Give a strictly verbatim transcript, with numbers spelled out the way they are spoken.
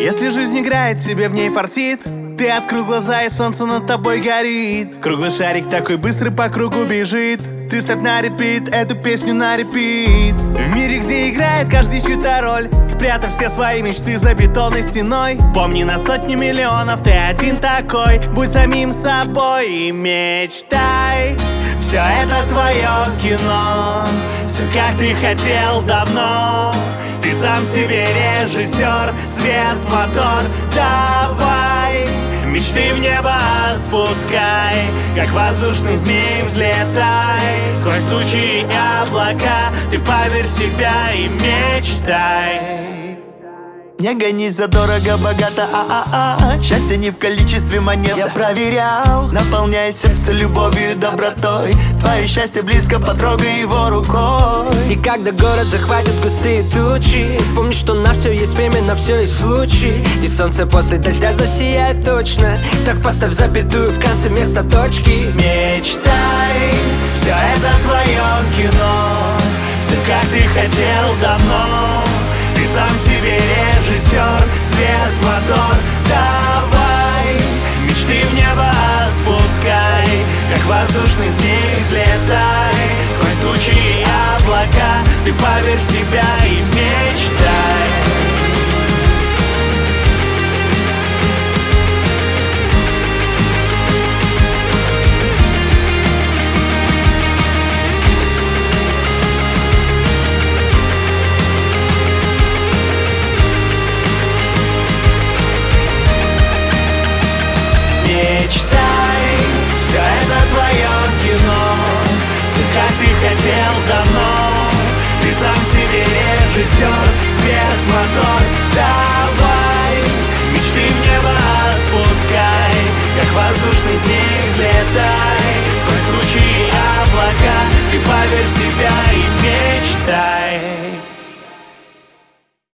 Если жизнь играет, тебе в ней фартит. Ты открыл глаза, и солнце над тобой горит. Круглый шарик такой быстрый по кругу бежит. Ты ставь на репит эту песню на репит. В мире, где играет каждый чью-то роль, спрятав все свои мечты за бетонной стеной. Помни, на сотни миллионов ты один такой. Будь самим собой и мечтай. Все это твое кино, все как ты хотел давно. Ты сам себе режиссер, свет, мотор, давай. Мечты в небо отпускай, как воздушный змей взлетай. Сквозь тучи и облака ты поверь в себя и мечтай. Не гонись за дорого, богато, а-а-а. Счастье не в количестве монет, я проверял. Наполняй сердце любовью и добротой. Твое счастье близко, потрогай его рукой. И когда город захватит густые тучи, помни, что на все есть время, на все есть случай. И солнце после дождя засияет точно. Так поставь запятую в конце места точки. Мечтай, все это твое кино, все как ты хотел давно. Ты сам себе режиссер, свет, мотор, давай. Мечты в небо отпускай, как воздушный змей взлетай. Сквозь тучи и облака ты поверь в себя и мечтай. Мечтай, все это твое кино, все как ты хотел давно. Ты сам себе режиссер, свет, мотор,